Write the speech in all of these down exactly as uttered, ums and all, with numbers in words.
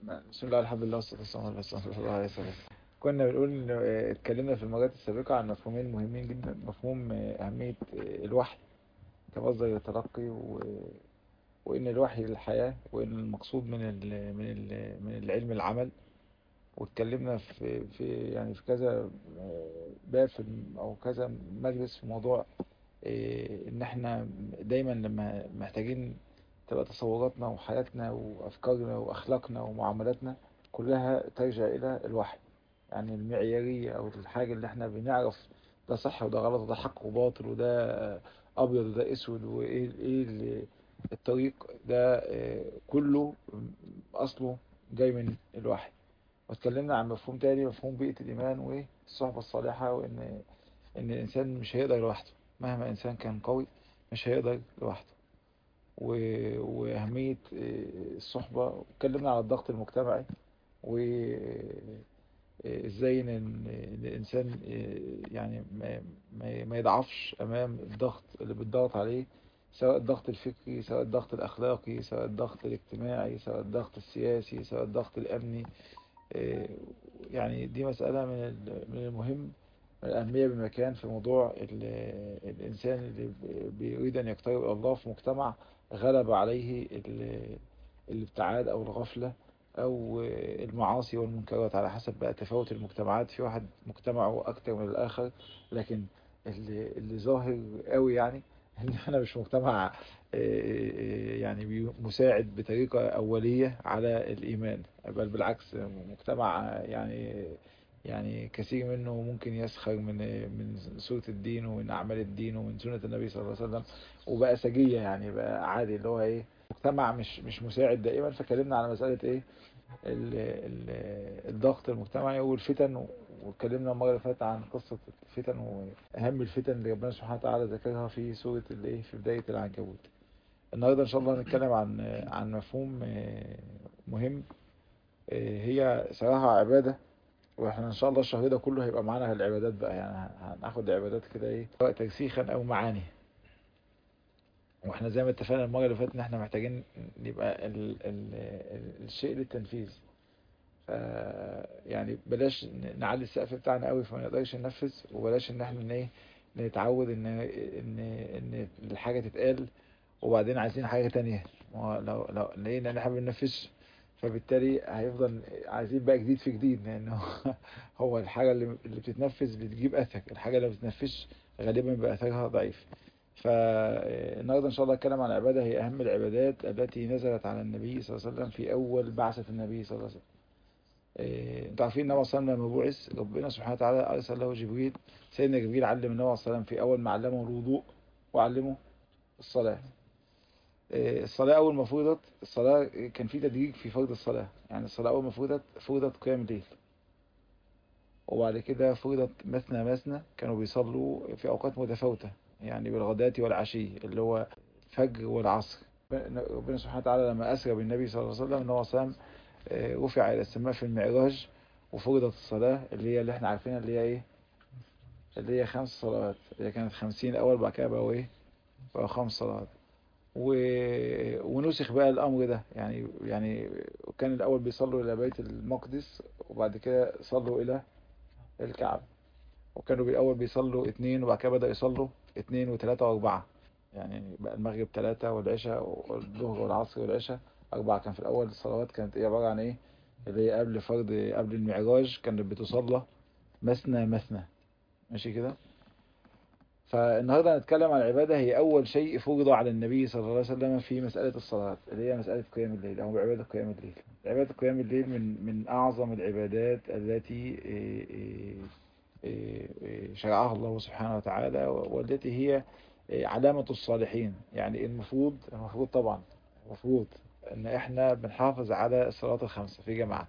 بسم الله الحمد لله والصلاة والسلام على رسول الله عليه وسلم. كنا بنقول آه، اتكلمنا في المرات السابقة عن مفهومين مهمين جدا. مفهوم آه، أهمية آه، الوحي كمصدر للتلقي و... وإن الوحي للحياة، وإن المقصود من ال... من ال... من العلم العمل. واتكلمنا في في يعني في كذا آه، باب في الم- أو كذا مجلس في موضوع آه، إن إحنا دايما لما محتاجين تبقى تصوراتنا وحياتنا وأفكارنا وأخلاقنا ومعاملاتنا كلها ترجع إلى الوحي. يعني المعيارية أو الحاجة اللي احنا بنعرف ده صح وده غلط وده حق وباطل وده أبيض وده أسود وإيه إيه ال- الطريق ده آه، كله أصله جاي من الوحي. واتكلمنا عن مفهوم تاني، مفهوم بيئة الإيمان والصحبة الصالحة، وإن إن الإنسان مش هيقدر لوحده. مهما إنسان كان قوي مش هيقدر لوحده. و- وأهمية آه، الصحبة. اتكلمنا على الضغط المجتمعي وإزاي إن إن الإنسان آه، يعني ما ما ما يضعفش أمام الضغط اللي بيتضغط عليه، سواء الضغط الفكري، سواء الضغط الأخلاقي، سواء الضغط الاجتماعي، سواء الضغط السياسي، سواء الضغط الأمني. آه، يعني دي مسألة من ال- من المهم، من الأهمية بمكان في موضوع ال- الإنسان اللي ب- بيريد أن يقترب إلى الله في مجتمع غلب عليه ال- الابتعاد أو الغفلة أو المعاصي والمنكرات، على حسب بقى تفاوت المجتمعات. في واحد مجتمعه أكتر من الآخر، لكن اللي, اللي ظاهر قوي يعني إن احنا مش مجتمع آه، يعني بي- مساعد بطريقة أولية على الإيمان، بل بالعكس مجتمع يعني يعني كثير منه ممكن يسخر من من سورة الدين ومن أعمال الدين ومن سنة النبي صلى الله عليه وسلم، وبقى سجية، يعني بقى عادي اللي هو إيه، مجتمع مش مش مساعد دائما. فكلمنا على مسألة إيه، ال- ال- الضغط المجتمعي والفتن. واتكلمنا المرة اللي فاتت عن قصة الفتن وأهم الفتن اللي ربنا سبحانه وتعالى ذكرها في سورة الإيه، في بداية العنكبوت. النهارده إن شاء الله هنتكلم عن عن مفهوم آه، مهم. آه، هي صراحة عبادة، واحنا ان شاء الله الشهر ده كله هيبقى معانا العبادات بقى، يعني هناخد عبادات كده ايه، سواء ترسيخا او معاني. واحنا زي ما اتفقنا المرة اللي فاتت ان احنا محتاجين يبقى ال ال ال الشيء للتنفيذ. ف يعني بلاش ن- نعلي السقف بتاعنا قوي فما نقدرش ننفذ، وبلاش ان احنا ايه نتعود ان ان ان الحاجة تتقال وبعدين عايزين حاجة تانية. ما هو لو لو لقينا ان احنا بننفذش، فبالتالي هيفضل عايزين بقى جديد في جديد، لانه هو الحاجة اللي اللي بتتنفذ بتجيب اثر، الحاجة اللي ما بتتنفذش غالبا بيبقى اثرها ضعيف. فالنهارده ان شاء الله اتكلم عن عبادة هي اهم العبادات التي نزلت على النبي صلى الله عليه وسلم في اول بعثة النبي صلى الله عليه وسلم. إيه، انتوا عارفين النبي صلى الله عليه وسلم لما بعث ربنا سبحانه وتعالى ارسل له جبريل. سيدنا جبريل علم النبي صلى الله عليه وسلم في اول ما علمه الوضوء وعلمه الصلاة. إيه، الصلاة أول ما فرضت، الصلاة كان في تدريج في فرض الصلاة. يعني الصلاة أول ما فرضت فرضت قيام الليل، وبعد كده فرضت مثنى مثنى، كانوا بيصلوا في أوقات متفاوتة، يعني بالغداة والعشي اللي هو الفجر والعصر. ربنا سبحانه وتعالى لما أسرى بالنبي صلى الله عليه وسلم إن هو صام، آه، رفع إلى السماء في المعراج، وفرضت الصلاة اللي هي اللي احنا عارفينها، اللي هي إيه، اللي هي خمس صلوات. هي كانت خمسين الأول، بعد كده بقوا إيه، بقوا خمس صلوات. و... ونسخ بقى الأمر ده، يعني يعني كان الأول بيصلوا إلى بيت المقدس، وبعد كده صلوا إلى الكعبة. وكانوا بالأول بيصلوا اتنين، وبعد كده بدأ يصلوا اتنين وتلاتة وأربعة. يعني بقى المغرب تلاتة والعشاء والظهر والعصر والعشاء أربعة. كان في الأول الصلوات كانت إيه، عبارة عن إيه، اللي هي قبل فرض قبل المعراج كانت بتصلى مثنى مثنى. ماشي كده. فالنهارده هنتكلم عن العبادة هي أول شيء فرض على النبي صلى الله عليه وسلم في مسألة الصلاة، اللي هي مسألة قيام الليل أو عبادة قيام الليل. عبادة قيام الليل من من أعظم العبادات التي إيه، إيه، إيه، إيه، شرعها الله سبحانه وتعالى، والتي هي إيه، علامة الصالحين. يعني المفروض المفروض طبعا المفروض إن إحنا بنحافظ على الصلاة الخمسة في جماعة.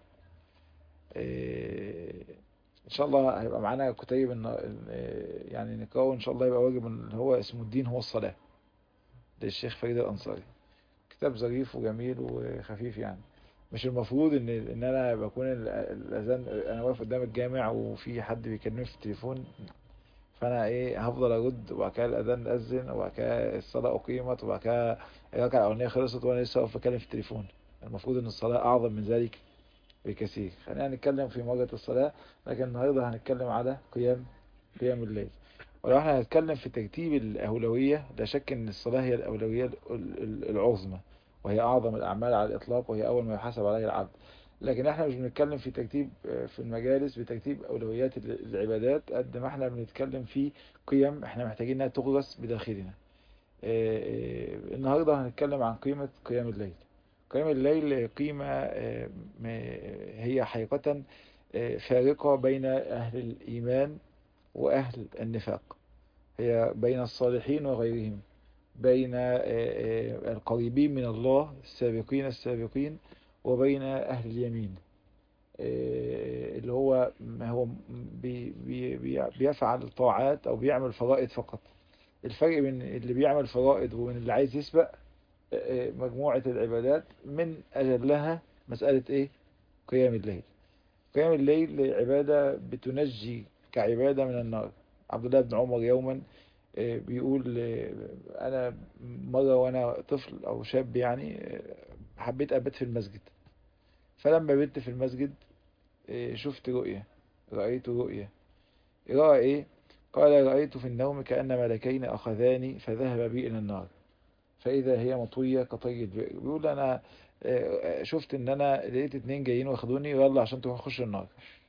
إيه، ان شاء الله هيبقى معانا كتيب إن إن- يعني نقرأه ان شاء الله، يبقى واجب، اللي هو اسمه الدين هو الصلاة، للشيخ فريد الأنصاري. كتاب ظريف وجميل وخفيف يعني. مش المفروض ان ان انا بكون ال- الاذان انا واقف قدام الجامع وفي حد بيكلمني في التليفون، فانا ايه هفضل ارد، وبعد كده الاذان اذن، وبعد كده الصلاه اقيمت، وبعد كده الركعه الاولانيه خلصت وانا لسه واقف بكلم في التليفون. المفروض ان الصلاه اعظم من ذلك بكثير. خلينا نتكلم في مواجهة الصلاة، لكن النهاردة هنتكلم على قيام قيام الليل. ولو احنا هنتكلم في ترتيب الأولوية، لا شك ان الصلاة هي الأولوية العظمى، وهي أعظم الأعمال على الإطلاق، وهي أول ما يحاسب عليها العبد. لكن احنا مش بنتكلم في ترتيب في المجالس بترتيب أولويات العبادات، قد ما احنا بنتكلم في قيم احنا محتاجين انها تغرس بداخلنا. النهاردة هنتكلم عن قيمة قيام الليل. قيام الليل قيمة هي حقيقة فارقة بين أهل الإيمان وأهل النفاق، هي بين الصالحين وغيرهم، بين القريبين من الله السابقين السابقين وبين أهل اليمين، اللي هو هو بي بي بيفعل طاعات أو بيعمل فرائض فقط. الفرق بين اللي بيعمل فرائض وبين اللي عايز يسبق مجموعة العبادات من أجلها مسألة إيه؟ قيام الليل. قيام الليل عبادة بتنجي كعبادة من النار. عبد الله بن عمر يوما بيقول أنا مرة وأنا طفل أو شاب يعني حبيت أبات في المسجد، فلما بت في المسجد شفت رؤية، رأيت رؤية. رأى إيه؟ قال رأيت في النوم كأن ملكين أخذاني فذهب بي إلى النار فإذا هي مطوية كطي البئر. بيقول أنا شفت إن أنا لقيت اتنين جايين واخدوني يلا عشان تروح أخش النار،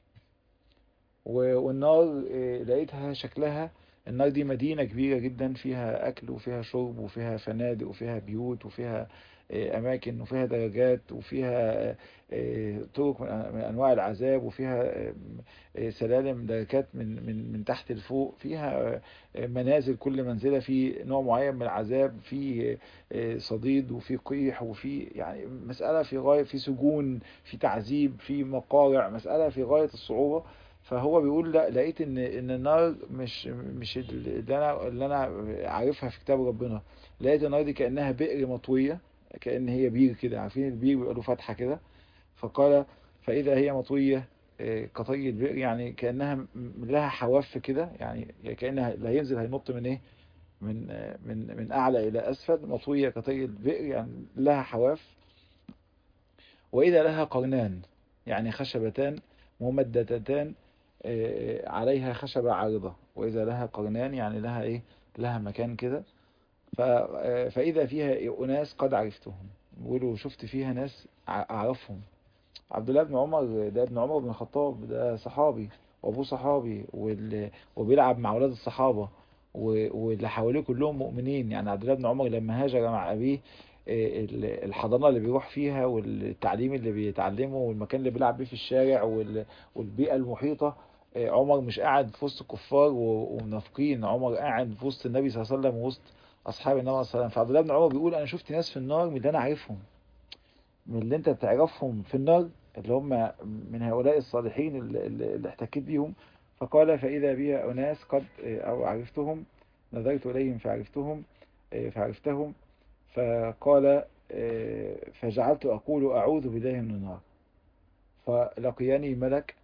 والنار لقيتها شكلها، النار دي مدينة كبيرة جدا فيها أكل وفيها شرب وفيها فنادق وفيها بيوت وفيها أماكن وفيها درجات وفيها طرق من أنواع العذاب وفيها سلالم دركات من من من تحت لفوق، فيها منازل كل منزلة في نوع معين من العذاب، في صديد وفي قيح وفي يعني مسألة في غاية، في سجون، في تعذيب، في مقارع، مسألة في غاية الصعوبة. فهو بيقول لا، لقيت ان ان النار مش مش اللي انا اللي انا عارفها في كتاب ربنا. لقيت النار دي كانها بئر مطويه، كأن هي بير كده، عارفين البير بيبقى له فتحه كده. فقال فاذا هي مطويه كطي البئر، يعني كانها لها حواف كده، يعني كانها اللي هينزل هينط من ايه، من من من اعلى الى اسفل. مطويه كطي البئر يعني لها حواف. واذا لها قرنان، يعني خشبتان ممددتان عليها خشبة عارضة. وإذا لها قرنان يعني لها إيه، لها مكان كده. فإذا فيها أناس قد عرفتهم، بيقولوا شفت فيها ناس أعرفهم. عبد الله بن عمر ده ابن عمر بن الخطاب، ده صحابي وأبوه صحابي وبيلعب مع أولاد الصحابة واللي حواليه كلهم مؤمنين. يعني عبد الله بن عمر لما هاجر مع أبيه، الحضانة اللي بيروح فيها والتعليم اللي بيتعلمه والمكان اللي بيلعب بيه في الشارع والبيئة المحيطة، عمر مش قاعد في وسط كفار ومنافقين، عمر قاعد في وسط النبي صلى الله عليه وسلم ووسط أصحاب النبي صلى الله عليه وسلم. فعبد الله بن عمر بيقول أنا شفت ناس في النار من اللي أنا عارفهم، من اللي أنت تعرفهم في النار، اللي هم من هؤلاء الصالحين اللي, اللي احتكيت بيهم. فقال فإذا بها أناس قد أو عرفتهم، نظرت إليهم فعرفتهم فعرفتهم. فقال فجعلت أقول أعوذ بالله من النار. فلقياني ملك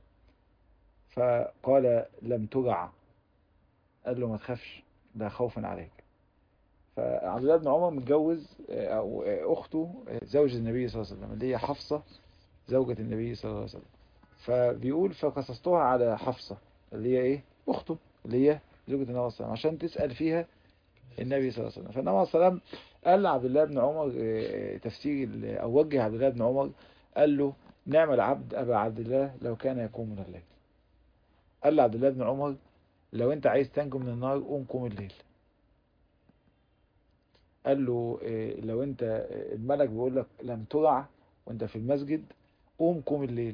فقال لم ترع، قال له ما تخافش، ده خوفا عليك. فعبد الله بن عمر متجوز أو أخته زوج النبي صلى الله عليه وسلم اللي هي حفصة زوجة النبي صلى الله عليه وسلم. فبيقول فقصصتها على حفصة اللي هي إيه أخته اللي هي زوجة النبي صلى الله عليه وسلم عشان تسأل فيها النبي صلى الله عليه وسلم. فالنبي صلى الله عليه وسلم قال لعبد الله بن عمر تفسير أو وجه عبد الله بن عمر، قال له نعم العبد أبا عبد الله لو كان يقوم من الليل. قال لعبد الله بن عمر لو انت عايز تنجو من النار قوم قوم الليل. قال له لو انت الملك بيقول لك لم ترع وانت في المسجد قوم قوم الليل.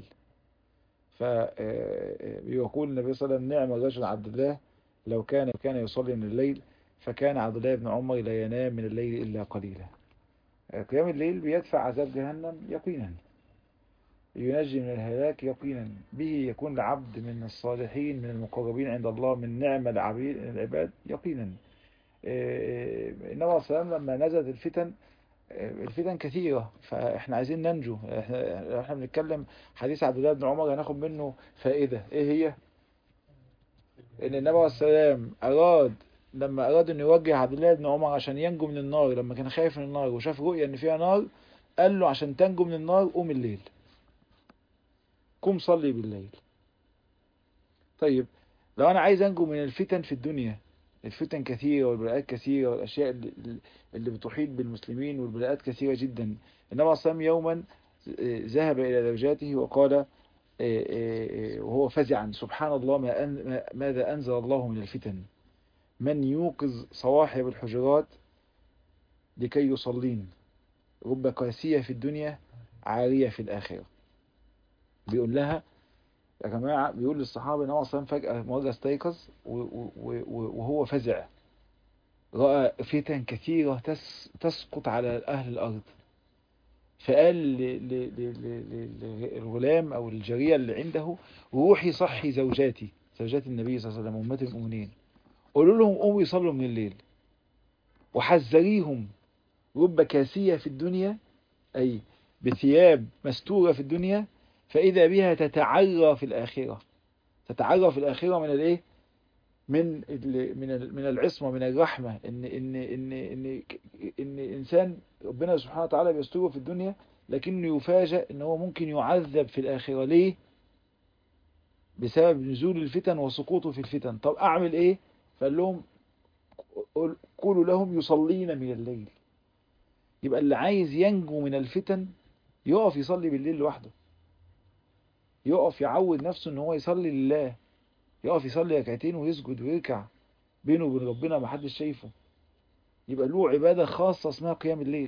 فيقول النبي صلى الله عليه وسلم نعم الرجل عبد الله لو كان كان يصلي من الليل. فكان عبد الله بن عمر لا ينام من الليل إلا قليلا. قيام الليل بيدفع عذاب جهنم يقينا، ينجي من الهلاك يقينا، به يكون العبد من الصالحين من المقربين عند الله من نعم العبيد العباد يقينا. النبي صلى الله عليه وسلم لما نزلت الفتن، الفتن كثيرة، فاحنا عايزين ننجو. احنا احنا بنتكلم حديث عبد الله بن عمر هناخد منه فائدة ايه هي؟ ان النبي عليه السلام اراد لما اراد انه يوجه عبد الله بن عمر عشان ينجو من النار، لما كان خايف من النار وشاف رؤيا ان فيها نار، قال له عشان تنجو من النار قوم الليل. قم صلي بالليل. طيب لو أنا عايز أنجو من الفتن في الدنيا، الفتن كثيرة والبلاءات كثيرة والأشياء اللي, اللي بتحيط بالمسلمين والبلاءات كثيرة جدا. النبي صلى الله عليه وسلم يوما ذهب إلى زوجاته وقال وهو فزعا: سبحان الله، ما أن ماذا أنزل الله من الفتن، من يوقظ صواحب الحجرات لكي يصلين، رب قاسية في الدنيا عارية في الآخرة. بيقول لها يا جماعة، بيقول للصحابة ان هو اصلا فجأة مرة استيقظ وهو فزع، رأى فتن كثيرة تس تسقط على أهل الأرض، فقال للغلام أو الجارية اللي عنده: روحي صحي زوجاتي، زوجات النبي صلى الله عليه وسلم أمهات المؤمنين، قولوا لهم قوموا يصلوا من الليل، وحذريهم رب كاسية في الدنيا، أي بثياب مستورة في الدنيا، فإذا بها تتعرى في الآخرة. تتعرى في الآخرة من الإيه؟ من من من العصمة، من الرحمة، إن إن إن إن إن إنسان ربنا سبحانه وتعالى بيستره في الدنيا، لكنه يفاجأ إن هو ممكن يعذب في الآخرة. ليه؟ بسبب نزول الفتن وسقوطه في الفتن. طب أعمل إيه؟ فقال لهم: قولوا لهم يصلين من الليل. يبقى اللي عايز ينجو من الفتن يقف يصلي بالليل لوحده، يقف يعود نفسه ان هو يصلي لله، يقف يصلي ركعتين ويسجد ويركع بينه وبين ربنا ما حدش شايفه، يبقى له عبادة خاصة اسمها قيام الليل.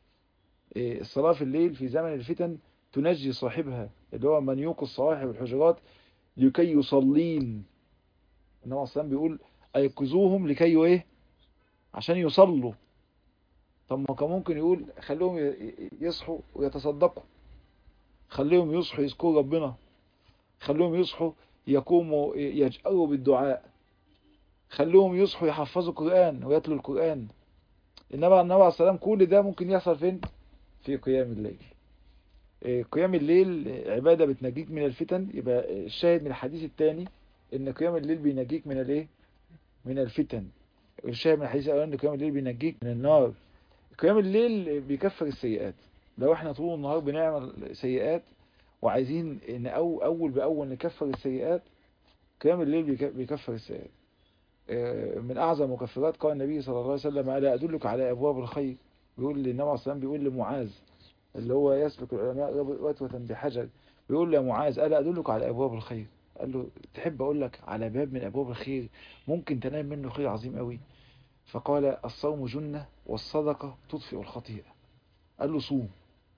الصلاة في الليل في زمن الفتن تنجي صاحبها، اللي هو من يوقظ صواحب الحجرات لكي يصلين. النبي اصلا بيقول: ايقظوهم لكي ايه؟ عشان يصلوا. طب ما كان ممكن يقول: خليهم يصحوا ويتصدقوا، خليهم يصحوا يذكروا ربنا، خليهم يصحوا يقوموا يجأروا بالدعاء، خليهم يصحوا يحفظوا القرآن ويتلوا القرآن. إنما النبي عليه السلام كل ده ممكن يحصل فين؟ في قيام الليل. قيام الليل عبادة بتنجيك من الفتن. يبقى الشاهد من الحديث الثاني إن قيام الليل بينجيك من الايه؟ من الفتن. الشاهد من الحديث الأول إن قيام الليل بينجيك من النار. قيام الليل بيكفر السيئات. لو احنا طول النهار بنعمل سيئات وعايزين ان أو اول باول نكفر السيئات، قيام الليل بيكفر السيئات. من اعظم مكفرات قال النبي صلى الله عليه وسلم: الا ادلك على ابواب الخير. بيقول للنبي عليه الصلاه والسلام، بيقول لمعاذ اللي هو يسبق العلماء رتوة بحجر، بيقول له: يا معاذ الا ادلك على ابواب الخير؟ قال له: تحب اقول لك على باب من ابواب الخير ممكن تنال منه خير عظيم قوي؟ فقال: الصوم جنة والصدقة تطفئ الخطيئة. قال له: صوم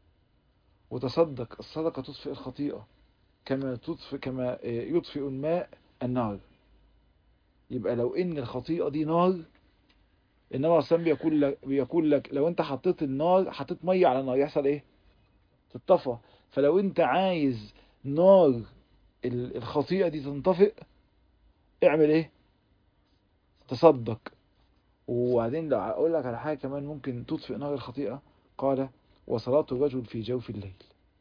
وتصدق، الصدقة تطفئ الخطيئة كما تطفئ كما يطفئ الماء النار. يبقى لو ان الخطيئة دي نار، النبي عليه الصلاة والسلام بيقول لك بيقول لك لو انت حطيت النار، حطيت ميه على النار، يحصل ايه؟ تتطفى. فلو انت عايز نار الخطيئة دي تنطفئ، اعمل ايه؟ تصدق. وبعدين لو اقول لك على حاجة كمان ممكن تطفئ نار الخطيئة، قال: وصلاة الرجل في جوف الليل.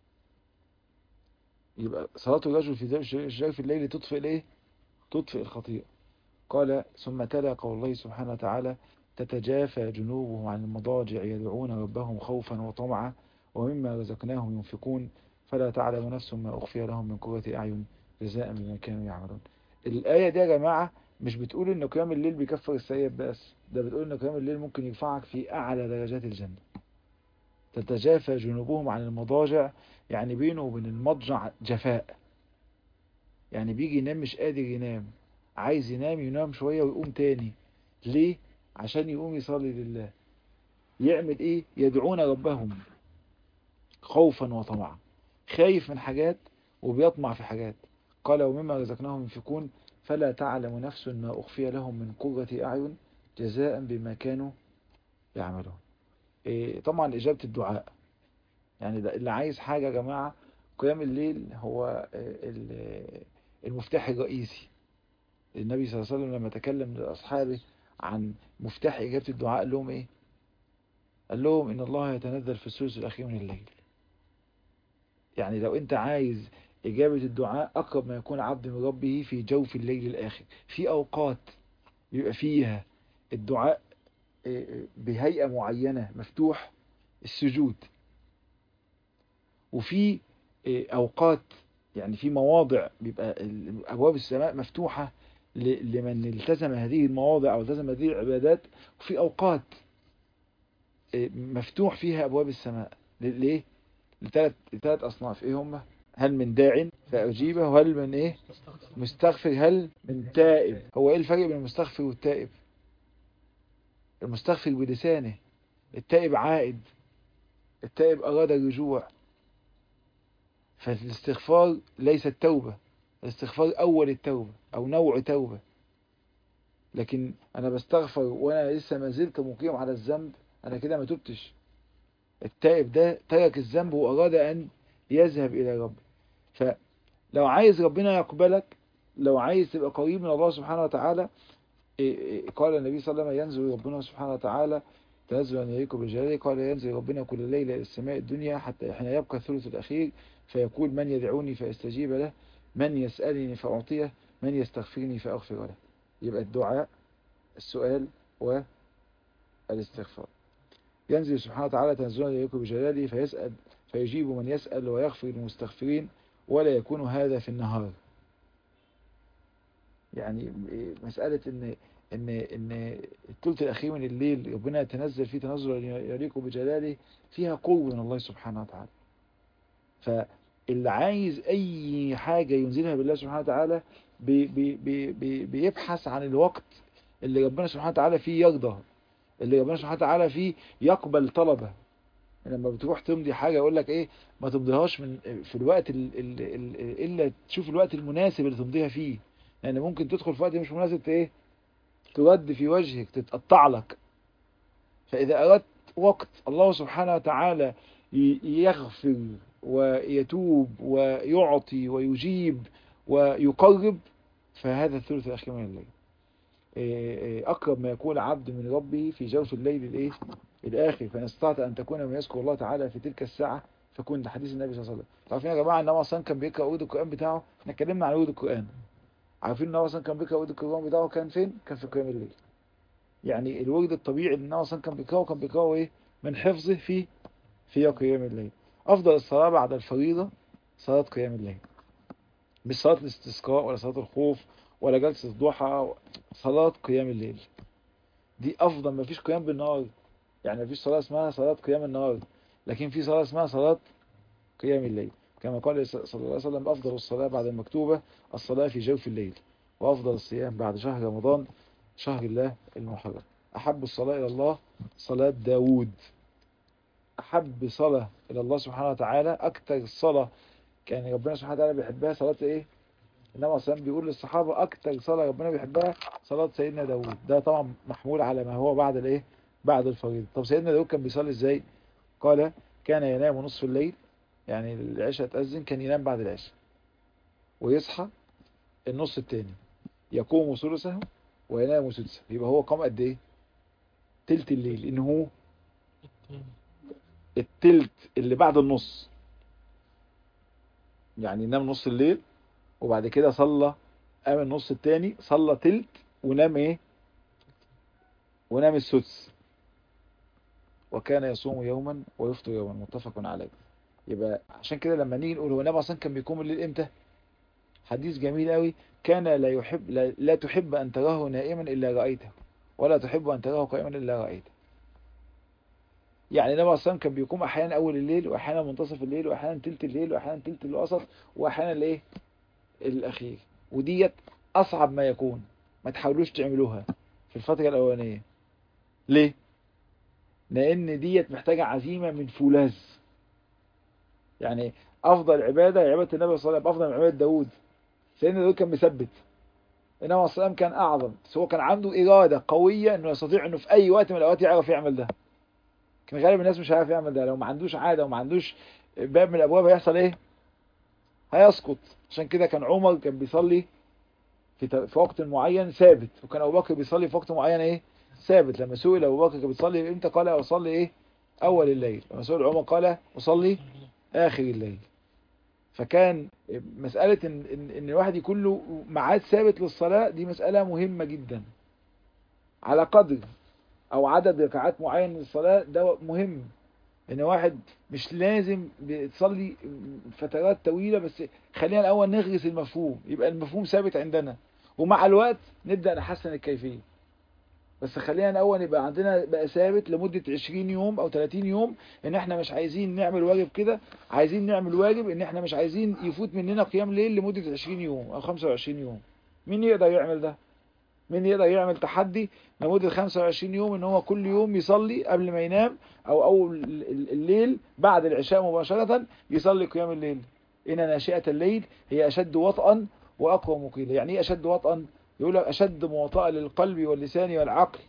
يبقى صلاة الرجل في جوف الليل تطفئ الايه؟ تطفئ الخطيئة. قال: ثم تلا قول الله سبحانه وتعالى: تتجافى جنوبهم عن المضاجع يدعون ربهم خوفا وطمعا ومما رزقناهم ينفقون فلا تعلم نفس ما أخفي لهم من قرة أعين جزاء بما كانوا يعملون. الآية دي يا جماعة مش بتقول إن قيام الليل بيكفر السيئات بس، ده بتقول إن قيام الليل ممكن يرفعك في أعلى درجات الجنة. تتجافى جنوبهم عن المضاجع، يعني بينه وبين المضجع جفاء، يعني بيجي ينام مش قادر ينام، عايز ينام ينام شوية ويقوم تاني. ليه؟ عشان يقوم يصلي لله. يعمل ايه؟ يدعون ربهم خوفا وطمعا، خايف من حاجات وبيطمع في حاجات. قال: ومما رزقناهم ينفقون فلا تعلم نفس ما أخفي لهم من قرة أعين جزاء بما كانوا يعملون. إيه طبعا إجابة الدعاء. يعني اللي عايز حاجة يا جماعة، قيام الليل هو المفتاح الرئيسي. النبي صلى الله عليه وسلم لما تكلم لأصحابه عن مفتاح إجابة الدعاء قال لهم إيه؟ قال لهم: إن الله يتنزل في الثلث الأخير من الليل. يعني لو أنت عايز إجابة الدعاء، أقرب ما يكون عبد من ربه في جوف الليل الآخر. في أوقات يبقى فيها الدعاء بهيئة معينة مفتوح، السجود. وفي أوقات يعني في مواضع بيبقى أبواب السماء مفتوحة لمن التزم هذه المواضع أو التزم هذه العبادات، وفي أوقات مفتوح فيها أبواب السماء. ليه؟ لثلاث لثلاث أصناف. إيه هم؟ هل من داع فأجيبه، وهل من إيه مستغفر، هل من تائب. هو إيه الفرق بين المستغفر والتائب؟ المستغفر بلسانه، التائب عائد، التائب أراد الرجوع. فالاستغفار ليس التوبة، الاستغفار أول التوبة أو نوع توبة. لكن أنا بستغفر وأنا لسه ما زلت مقيم على الذنب، أنا كده ما تبتش. التائب ده ترك الذنب وأراد أن يذهب إلى رب. فلو عايز ربنا يقبلك، لو عايز تبقى قريب من الله سبحانه وتعالى، قال النبي صلى الله عليه وسلم: ينزل ربنا سبحانه وتعالى تنزل أن يليق بجلاله. قال: ينزل ربنا كل ليلة إلى السماء الدنيا حتى حين يبقى الثلث الأخير فيقول: من يدعوني فأستجيب له، من يسألني فأعطيه، من يستغفرني فأغفر له. يبقى الدعاء، السؤال والاستغفار. ينزل سبحانه وتعالى تنزل أن يليق بجلاله فيسأل فيجيب من يسأل ويغفر للمستغفرين، ولا يكون هذا في النهار. يعني مسألة إن إن إن الثلث الأخير من الليل ربنا يتنزل فيه تنزل يليق بجلاله، فيها قرب من الله سبحانه وتعالى. فاللي عايز أي حاجة ينزلها بالله سبحانه وتعالى بي بي بي بي بيبحث عن الوقت اللي ربنا سبحانه وتعالى فيه يرضى، اللي ربنا سبحانه وتعالى فيه يقبل طلبه. لما بتروح تمضي حاجة يقول لك ايه، ما تمضيهاش من في الوقت ال ال ال الا تشوف الوقت المناسب اللي تمضيها فيه، لان يعني ممكن تدخل في وقت مش مناسب ايه ترد في وجهك، تتقطع لك. فاذا اردت وقت الله سبحانه وتعالى يغفر ويتوب ويعطي ويجيب ويقرب، فهذا الثلث الاخير من الليل. أقرب ما يكون عبد من ربه في جوف الليل الإيه؟ الآخر. فإن استطعت أن تكون من يذكر الله تعالى في تلك الساعة فكون. ده حديث النبي صلى الله عليه وسلم. عارفين يا جماعة إن هو أصلا كان بيقرأ ورد القرآن بتاعه؟ إحنا اتكلمنا عن ورد القرآن. عارفين إن هو أصلا كان بيقرأ ورد القرآن بتاعه كان فين؟ كان في قيام الليل. يعني الورد الطبيعي إن هو أصلا كان بيقرأه كان بيقرأه إيه؟ من حفظه في في قيام الليل. أفضل الصلاة بعد الفريضة صلاة قيام الليل، مش صلاة الاستسقاء ولا صلاة الخوف ولا جلسة الضحى، صلاة قيام الليل دي أفضل. ما فيش قيام بالنهار، يعني ما فيش صلاة اسمها صلاة قيام النهار، لكن في صلاة اسمها صلاة قيام الليل. كما قال صلى الله عليه وسلم: أفضل الصلاة بعد المكتوبة الصلاة في جوف الليل، وأفضل الصيام بعد شهر رمضان شهر الله المحرم. أحب الصلاة إلى الله صلاة داود. أحب صلاة إلى الله سبحانه وتعالى، أكتر صلاة كان ربنا سبحانه وتعالى بيحبها صلاة إيه؟ إنما صلى بيقول للصحابة أكتر صلاة ربنا بيحبها صلاة سيدنا داود. ده طبعا محمول على ما هو بعد الإيه؟ بعد الفريضة. طب سيدنا داود كان بيصلي إزاي؟ قال: كان ينام نصف الليل، يعني العشاء تأذن كان ينام بعد العشاء ويصحى النص التاني، يقوم ثلثه وينام سدسه. يبقى هو قام قد إيه؟ تلت الليل. إن هو التلت اللي بعد النص، يعني ينام نص الليل وبعد كده صلى، قام النص التاني صلى تلت ونام ايه؟ ونام السدس. وكان يصوم يوما ويفطر يوما، متفق عليه. يبقى عشان كده لما نيجي نقول هو النبي اصلا كان بيقوم الليل امتى؟ حديث جميل قوي: كان لا يحب لا, لا تحب ان تراه نائما الا رايته، ولا تحب ان تراه قائما الا رايته. يعني النبي اصلا كان بيقوم احيانا اول الليل، واحيانا منتصف الليل، واحيانا تلت الليل، واحيانا تلت الوسط، واحيانا الايه؟ الاخير. وديت اصعب ما يكون، ما تحاولوش تعملوها في الفترة الاولانية. ليه؟ لان ديت محتاجة عزيمة من فولاذ. يعني افضل عبادة عبادة النبي صلى الله عليه وسلم، افضل من عبادة داود. سيدنا داود كان مثبت، انما الصلاة كان اعظم، بس هو كان عنده ارادة قوية انه يستطيع انه في اي وقت من الاوقات يعرف يعمل ده. كان غالب الناس مش عارف يعمل ده، لو ما عندوش عادة وما عندوش باب من الابواب هيحصل ايه؟ هيسقط. عشان كده كان عمر كان بيصلي في في وقت معين ثابت، وكان ابو بكر بيصلي في وقت معين ايه؟ ثابت. لما سئل ابو بكر كان بيصلي امتى قال: اصلي ايه؟ اول الليل. لما سئل عمر قال: اصلي اخر الليل. فكان مسألة ان ان ان الواحد يكون له ميعاد ثابت للصلاة، دي مسألة مهمة جدا. على قدر او عدد ركعات معين للصلاة ده مهم. ان واحد مش لازم بتصلي فترات طويلة، بس خلينا الاول نغرس المفهوم، يبقى المفهوم ثابت عندنا، ومع الوقت نبدأ نحسن الكيفية. بس خلينا الاول يبقى عندنا بقى ثابت لمدة عشرين يوم او ثلاثين يوم ان احنا مش عايزين نعمل واجب كده، عايزين نعمل واجب ان احنا مش عايزين يفوت مننا قيام ليل لمدة عشرين يوم او خمسة وعشرين يوم. مين يقدر يعمل ده؟ مين يقدر يعمل تحدي لمدة خمسة وعشرين يوم ان هو كل يوم يصلي قبل ما ينام او اول الليل بعد العشاء مباشرة يصلي قيام الليل؟ ان ناشئة الليل هي اشد وطئا واقوى مقيلة. يعني ايه اشد وطئا؟ يقول لك اشد مواطأة للقلب واللسان والعقل.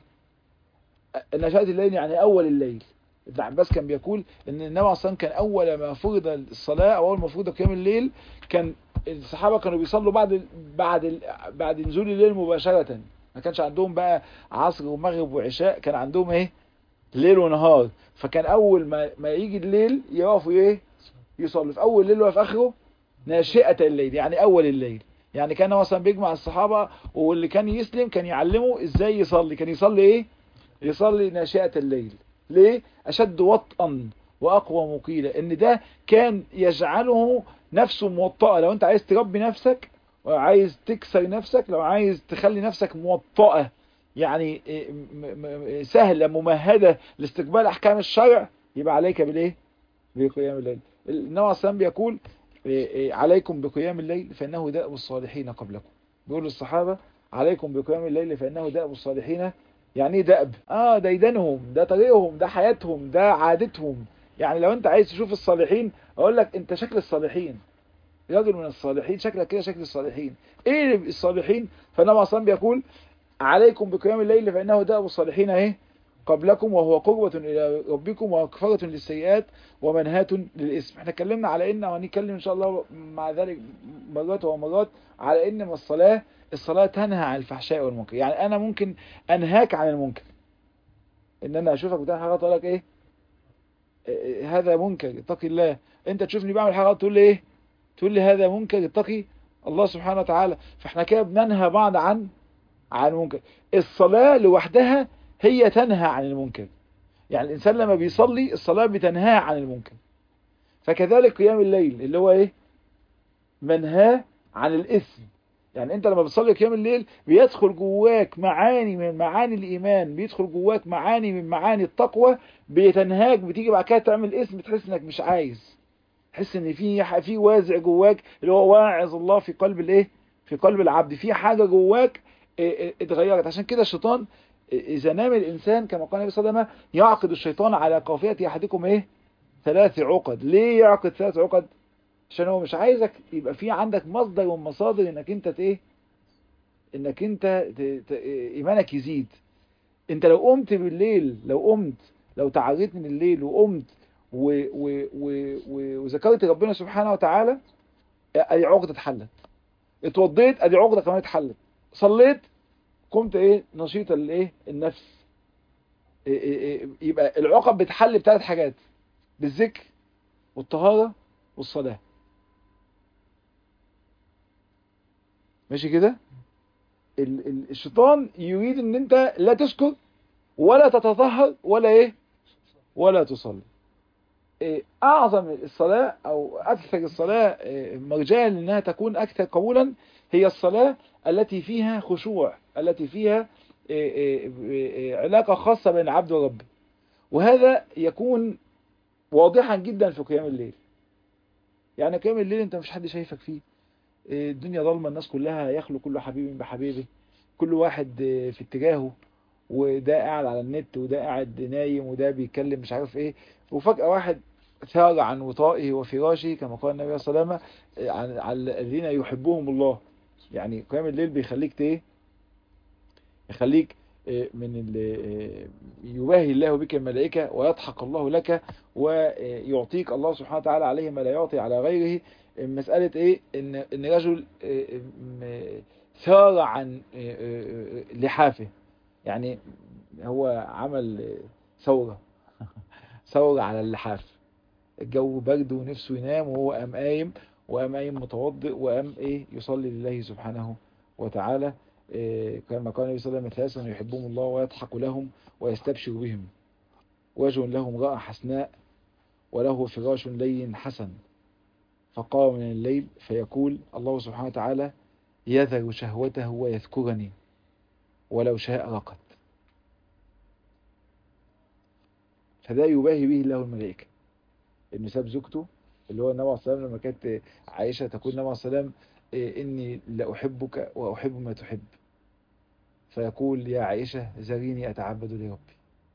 ناشئة الليل يعني اول الليل. ابن عباس كان بيقول ان النبي عليه الصلاة والسلام كان اول ما فرض الصلاة او اول ما فرض قيام الليل كان الصحابة كانوا بيصلوا بعد بعد بعد نزول الليل مباشرة. ما كانش عندهم بقى عصر ومغرب وعشاء، كان عندهم ايه؟ ليل ونهار. فكان اول ما ما يجي الليل يقفوا ايه؟ يصلوا في اول الليل وفي اخره ناشئة الليل، يعني اول الليل. يعني كان مثلا بيجمع الصحابة واللي كان يسلم كان يعلمه ازاي يصلي. كان يصلي ايه؟ يصلي ناشئة الليل. ليه؟ اشد وطئا واقوى مقيلة. ان ده كان يجعله نفسه موطئة. لو انت عايز تربي نفسك وعايز تكسر نفسك، لو عايز تخلي نفسك موطئة يعني سهلة ممهدة لاستقبال احكام الشرع، يبقى عليك بالايه؟ بقيام الليل. النبي عليه الصلاة بيقول عليكم بقيام الليل فانه دأب الصالحين قبلكم. بيقول للصحابة عليكم بقيام الليل فانه دأب الصالحين. يعني ايه دأب؟ اه ده ديدنهم، ده طريقهم، ده حياتهم، ده عادتهم. يعني لو انت عايز تشوف الصالحين اقول لك انت شكل الصالحين، راجل من الصالحين شكلك كده شكل الصالحين. ايه الصالحين؟ فالنبي اصلا بيقول عليكم بقيام الليل فانه دأب الصالحين اهي قبلكم وهو قربة الى ربكم ومغفرة للسيئات ومنهاة للاسم. احنا اتكلمنا على ان وهنتكلم ان شاء الله مع ذلك مرات ومرات على ان ما الصلاة الصلاة تنهى عن الفحشاء والمنكر. يعني انا ممكن انهاك عن المنكر، ان انا اشوفك بتعمل حاجه اقول لك ايه؟ إيه هذا منكر اتقي الله. انت تشوفني بعمل حاجه تقول لي ايه؟ تقول لي هذا منكر اتقي الله سبحانه وتعالى. فاحنا كده بننهى بعض عن عن المنكر. الصلاه لوحدها هي تنهى عن المنكر. يعني الانسان لما بيصلي الصلاه بتنهى عن المنكر. فكذلك قيام الليل اللي هو ايه؟ منهاه عن الاثم. يعني انت لما بتصلي قيام الليل بيدخل جواك معاني من معاني الايمان، بيدخل جواك معاني من معاني التقوى، بيتنهاك. بتيجي بعد كده تعمل اسم تحس انك مش عايز، تحس ان في في وازع جواك اللي هو واعظ الله في قلب الايه؟ في قلب العبد. في حاجه جواك اتغيرت. عشان كده الشيطان اذا نام الانسان كما قال النبي صلى الله عليه وسلم يعقد الشيطان على قافيه احدكم ايه؟ ثلاث عقد. ليه يعقد ثلاث عقد؟ عشان هو مش عايزك يبقى في عندك مصدر من مصادر انك انت ايه؟ انك انت ت... ت... ايمانك يزيد. انت لو قمت بالليل، لو قمت لو تعريت من الليل وقمت و... و... و... و... وذكرت ربنا سبحانه وتعالى، ادي عقدة اتحلت. اتوضيت ادي عقدة كمان اتحلت. صليت قمت ايه؟ نشيط الايه؟ النفس. إيه إيه إيه يبقى العقد بتحل بثلاث حاجات: بالذكر والطهارة والصلاة. ماشي كده؟ الشيطان يريد ان انت لا تشكر ولا تتطهر ولا ايه؟ ولا تصلي. إيه اعظم الصلاة او اكثر الصلاة إيه مرجعا لانها تكون اكثر قبولا هي الصلاة التي فيها خشوع، التي فيها إيه إيه إيه علاقة خاصة بين العبد وربه. وهذا يكون واضحا جدا في قيام الليل. يعني قيام الليل انت مش حد شايفك فيه، إيه الدنيا ظلمة، الناس كلها يخلو كل حبيب بحبيبه، كل واحد في اتجاهه، وده قاعد على النت وده قاعد نايم وده بيتكلم مش عارف ايه. وفجأة واحد ثار عن وطائه وفراشه كما قال النبي صلى الله عليه وسلم عن عن الذين يحبهم الله. يعني قيام الليل بيخليك ايه؟ يخليك من اللي يباهي الله بك الملائكة ويضحك الله لك ويعطيك الله سبحانه وتعالى عليه ما لا يعطي على غيره. مسألة ايه؟ ان ان رجل ثار عن لحافه، يعني هو عمل ثورة ثورة على اللحاف. الجو برد ونفسه ينام وهو قام قايم وقام قايم متوضئ وقام ايه؟ يصلي لله سبحانه وتعالى. إيه كما قال النبي صلى الله عليه وسلم: ثلاثة يحبهم الله ويضحك لهم ويستبشر بهم، وجه لهم رائحة حسناء وله فراش لين حسن، فقام من الليل فيقول الله سبحانه وتعالى يذر شهوته ويذكرني ولو شاء رقد. فده يباهي به الله الملائكة، إنه ساب زوجته اللي هو النبي عليه الصلاة والسلام، لما كانت عائشة تقول النبي عليه الصلاة والسلام إني لأحبك وأحب ما تحب، فيقول يا عائشة ذريني أتعبد لربي.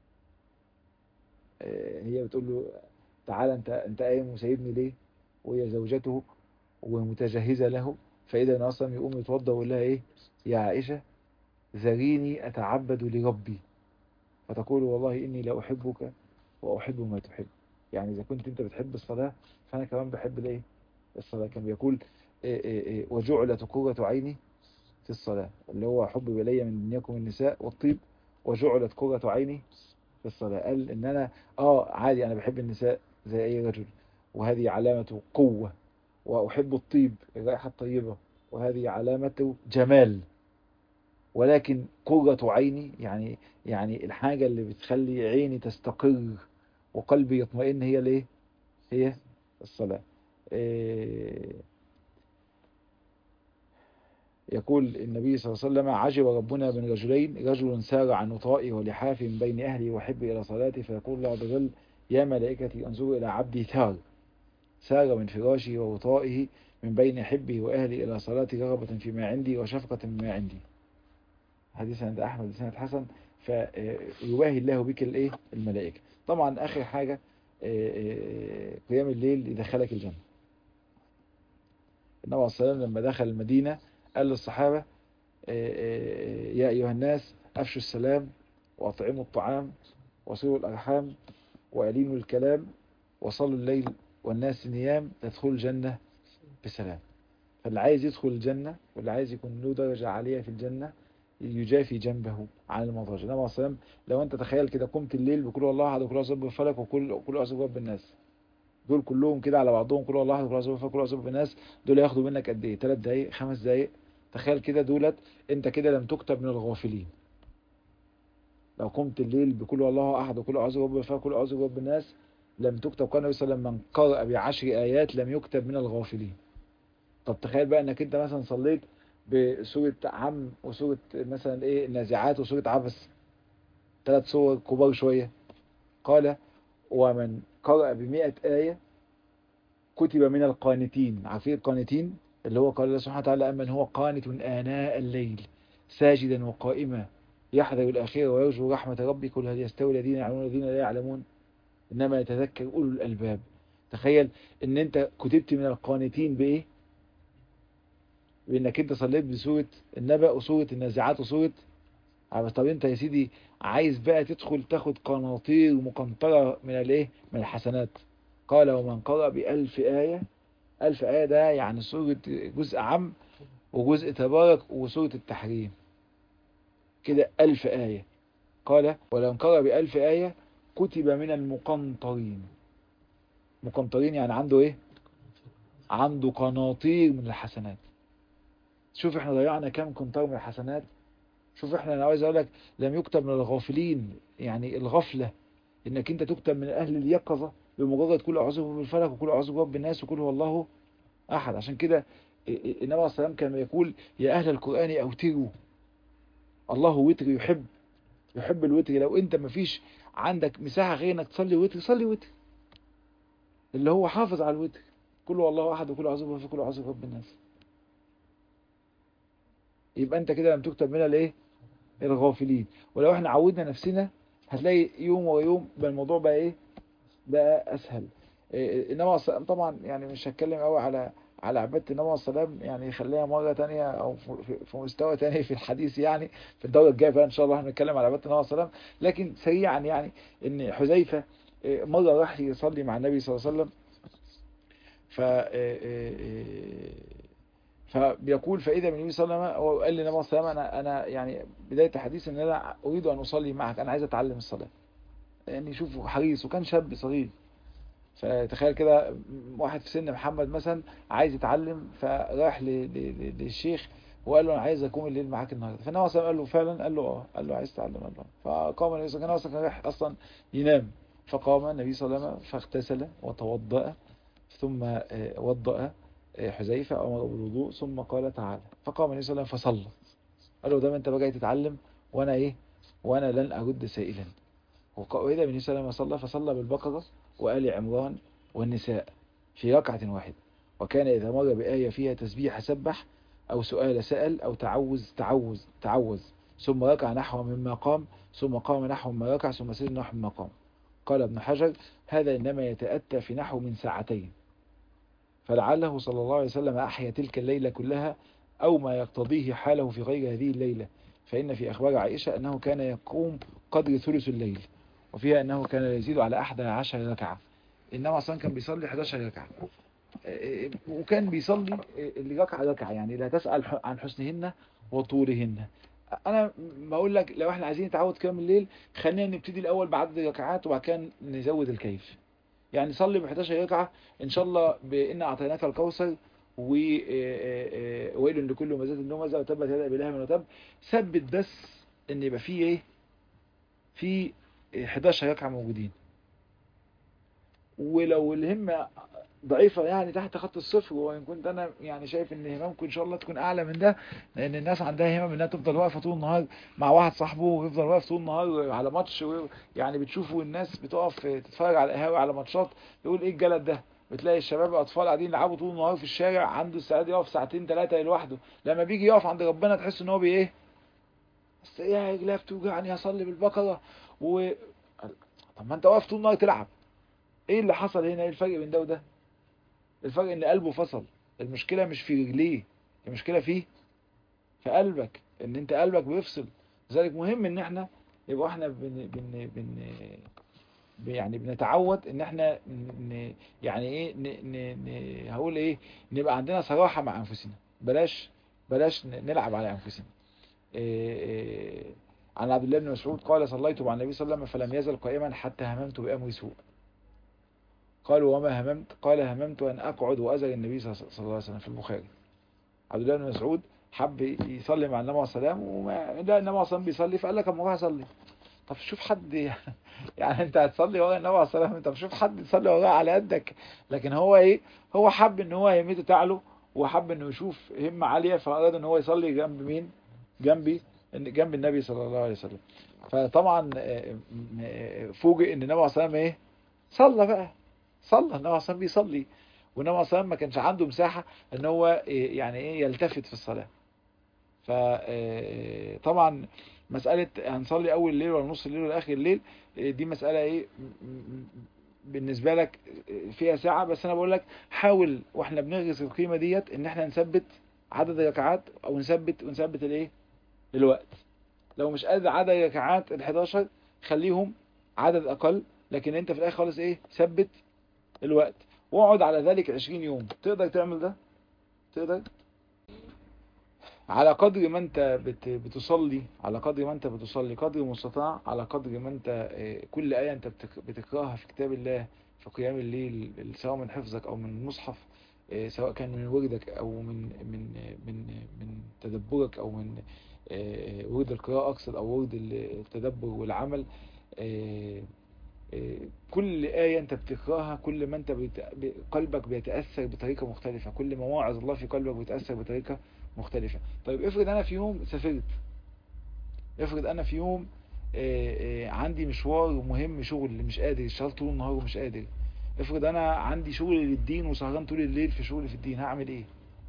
هي بتقول له تعالى انت انت قايم وسايبني ليه، وهي زوجته ومتجهزة له. فإذا أصلا يقوم يتوضى ويقول لها إيه يا عائشة ذريني أتعبد لربي، فتقول والله إني لأحبك وأحب ما تحب. يعني إذا كنت أنت بتحب الصلاة فأنا كمان بحب الإيه الصلاة. كان بيقول إيه إيه إيه وجعلت قرة عيني في الصلاة، اللي هو حب إلي من دنياكم النساء والطيب، وجعلت قرة عيني في الصلاة. قال إن أنا آه عادي أنا بحب النساء زي أي رجل، وهذه علامة قوة، وأحب الطيب الرائحة الطيبة وهذه علامة جمال، ولكن قرة عيني يعني يعني الحاجة اللي بتخلي عيني تستقر وقلبي يطمئن هي ليه هي الصلاة. إيه يقول النبي صلى الله عليه وسلم عجب ربنا من رجلين، رجل سار عن وطائه ولحاف من بين أهله وحب إلى صلاته، فيقول الله عز وجل يا ملائكتي انظروا إلى عبدي ثار سار من فراشه ووطائه من بين حبه وأهلي إلى صلاتي رغبة فيما عندي وشفقة مما عندي. حديث عند أحمد بسند حسن. فيباهي الله بك الإيه الملائكة. طبعا آخر حاجة قيام الليل يدخلك الجنة. النبي عليه الصلاة والسلام لما دخل المدينة قال للصحابة يا أيها الناس أفشوا السلام وأطعموا الطعام وصلوا الأرحام وألينوا الكلام وصلوا الليل والناس نيام تدخلوا الجنة بسلام. فاللي عايز يدخل الجنة واللي عايز يكون له درجة عالية في الجنة يجافي جنبه عن المضاجع. النبي عليه الصلاة والسلام لو أنت تخيل كده قمت الليل بكل والله أحد وكل أعوذ بالفلك وكل كل أعوذ برب الناس، دول كلهم كده على بعضهم كل والله أحد وكل أعوذ بالفلك وكل أعوذ برب الناس، دول ياخدوا منك قد إيه؟ ثلاث دقايق خمس دقايق. تخيل كده دولت أنت كده لم تكتب من الغافلين. لو قمت الليل بكل والله أحد وكل أعوذ برب الفلك وكل أعوذ برب الناس لم تكتب. قال النبي صلى الله عليه وسلم من قرأ بعشر آيات لم يكتب من الغافلين. طب تخيل بقى انك انت مثلا صليت بسورة عم وسورة مثلا ايه النازعات وسورة عبس، ثلاث سور كبار شوية. قال ومن قرأ بمئة آية كتب من القانتين. عارفين القانتين اللي هو قال الله سبحانه وتعالى أمن هو قانت آناء الليل ساجدا وقائما يحذر الآخرة ويرجو رحمة ربي قل هل يستوي الذين يعلمون الذين لا يعلمون إنما يتذكر أولو الألباب. تخيل ان انت كتبت من القانتين بإيه؟ بانك انت صليت بسورة النبأ وسورة النازعات وسورة عبس. طب انت يا سيدي عايز بقى تدخل تاخد قناطير مقنطرة من الايه من الحسنات. قال ومن قرأ بألف آية، ألف آية ده يعني سورة جزء عام وجزء تبارك وسورة التحريم كده ألف آية. قال ولو قرأ بألف آية كتب من المقنطرين. مقنطرين يعني عنده ايه عنده قناطير من الحسنات. شوف احنا ضيعنا كام قنطار من الحسنات. شوف احنا انا عايز اقول لك لم يكتب من الغافلين، يعني الغفلة انك انت تكتب من اهل اليقظة بمجرد كل اعوذ بالفلك وكل اعوذ برب الناس وكل هو الله احد. عشان كده النبي عليه الصلاة والسلام كان يقول يا اهل القرآن اوتروا. الله وتر يحب يحب الوتر. لو انت مفيش عندك مساحة غير انك تصلي وتر صلي وتر، اللي هو حافظ على الوتر كل هو الله احد وكل اعوذ بالفلك وكل اعوذ برب الناس. يبقى انت كده لم تكتب من الايه الغافلين. ولو احنا عودنا نفسنا هتلاقي يوم ويوم بقى الموضوع بقى ايه بقى اسهل. إيه انما الصلاة طبعا يعني مش هتكلم قوي على على عبادة النبي عليه السلام، يعني خليها مرة تانية او في في مستوى تاني في الحديث، يعني في الدورة الجاية بقى ان شاء الله هنتكلم على عبادة النبي عليه السلام. لكن سريعا يعني ان حذيفة مرة راح يصلي مع النبي صلى الله عليه وسلم، ف فبيقول فإذا من النبي صلى الله عليه وسلم هو قال لي النبي صلى الله عليه وسلم أنا أنا يعني بداية الحديث إن أنا أريد أن أصلي معك، أنا عايز أتعلم الصلاة. يعني شوفوا حريص وكان شاب صغير. فتخيل كده واحد في سن محمد مثلا عايز يتعلم فراح للشيخ وقال له أنا عايز أقوم الليل معاك النهارده. فالنبي صلى الله عليه وسلم قال له فعلا، قال له أه، قال له عايز تتعلم. قال له فقام النبي صلى الله عليه وسلم كان رايح أصلا ينام، فقام النبي صلى الله عليه وسلم فاغتسل وتوضأ، ثم وضأ حذيفة أمر بالوضوء، ثم قال تعالى. فقام النبي صلى الله عليه وسلم فصلى. قال له ده انت بقى جاي تتعلم وانا ايه وانا لن ارد سائلا. وإذا النبي صلى الله عليه وسلم صلى فصلى بالبقرة وآل عمران والنساء في ركعة واحدة. وكان إذا مر بآية فيها تسبيح سبح، أو سؤال سأل، أو تعوذ تعوذ تعوذ، ثم ركع نحو مما قام، ثم قام نحو مما ركع، ثم سجد نحو مما قام. قال ابن حجر هذا إنما يتأتى في نحو من ساعتين، فلعله صلى الله عليه وسلم أحيا تلك الليلة كلها، أو ما يقتضيه حاله في غير هذه الليلة. فإن في أخبار عائشة أنه كان يقوم قدر ثلث الليل، وفيها أنه كان يزيد على أحد عشر ركعة. إنما أصلا كان بيصلي إحدى عشرة ركعة، وكان بيصلي اللي ركعة ركعة، يعني لا تسأل عن حسنهن وطولهن. أنا بقول لك لو احنا عايزين نتعود كام الليل، خلينا نبتدي الأول بعدد ركعات وبعد كده نزود الكيف. يعني صلي ب إحدى عشرة ركعة إن شاء الله، بإن أعطيناك الكوثر، وويل لكل همزة لمزة، وتبت يدا أبي لهب وتب. ثبت بس إن يبقى فيه إيه، في إحدى عشرة ركعة موجودين. ولو الهمة ضعيفة يعني تحت خط الصفر، وإن كنت أنا يعني شايف إن هممكم إن شاء الله تكون أعلى من ده، لأن الناس عندها همم إنها تفضل واقفة طول النهار مع واحد صاحبه، ويفضل واقف طول النهار على ماتش. يعني بتشوفوا الناس بتقف تتفرج على القهاوي على ماتشات، يقول إيه الجلد ده؟ بتلاقي الشباب أطفال قاعدين يلعبوا طول النهار في الشارع، عنده استعداد يقف ساعتين ثلاثة لوحده. لما بيجي يقف عند ربنا تحس إن هو بإيه؟ بس إيه رجلي بتوجعني هصلي بالبقرة و طب ما أنت واقف طول النهار تلعب. إيه اللي حصل هنا؟ إيه الفرق بين ده وده؟ الفرق ان قلبه فصل. المشكلة مش في رجليه، المشكلة فيه في قلبك، ان انت قلبك بيفصل. لذلك مهم ان احنا يبقى احنا بن بن بن يعني بنتعود ان احنا ن يعني ايه ن ن ن هقول ايه نبقى عندنا صراحة مع انفسنا. بلاش بلاش نلعب على انفسنا. إيه إيه عن عبد الله بن مسعود قال صليت مع النبي صلى الله عليه وسلم فلم يزل قائما حتى هممت بأمر سوء. قالوا وما هممت؟ قال هممت أن أقعد وأزل النبي صلى الله عليه وسلم، في البخاري. عبد الله بن مسعود حب يصلي مع النبي عليه السلام، وما لا النبي عليه السلام بيصلي، فقال لك اما اروح اصلي. طب شوف حد يعني انت هتصلي ورا النبي عليه السلام، انت شوف حد يصلي وراه على قدك. لكن هو ايه، هو حب ان هو همته تعله، وحب انه يشوف همة عالية، فأراد ان هو يصلي جنب مين؟ جنبي جنب النبي صلى الله عليه وسلم. فطبعا فوجئ ان النبي عليه السلام ايه، صلى بقى، صلى النبي عليه السلام بيصلي. والنبي عليه السلام ما كانش عنده مساحة ان هو يعني ايه يلتفت في الصلاة. فطبعا مسألة هنصلي اول الليل ولا نص الليل ولا اخر الليل، دي مسألة ايه بالنسبة لك فيها ساعة. بس انا بقول لك حاول واحنا بنغرس القيمة ديت ان احنا نثبت عدد الركعات، او نثبت ونثبت الايه الوقت. لو مش قادر عدد الركعات ال حداشر خليهم عدد اقل، لكن انت في الاخر خالص ايه ثبت الوقت، واقعد على ذلك عشرين يوم. تقدر تعمل ده؟ تقدر على قدر ما انت بت بتصلي، على قدر ما انت بتصلي قدر المستطاع، على قدر ما انت كل آية انت بتقراها في كتاب الله في قيام الليل، سواء من حفظك او من المصحف، سواء كان من وردك او من من من من تدبرك، او من ورد القراءة اقصد، او ورد التدبر والعمل. كل آية انت بتقراها كل ما انت بت... قلبك بيتأثر بطريقة مختلفة، كل ما واعظ الله في قلبك بيتأثر بطريقة مختلفة. طيب افرض انا في يوم سافرت، افرض انا في يوم آآ آآ عندي مشوار مهم، شغل مش قادر، اشتغلت طول النهار ومش قادر. افرض انا عندي شغل للدين وسهران طول الليل في شغل في الدين، هعمل ايه؟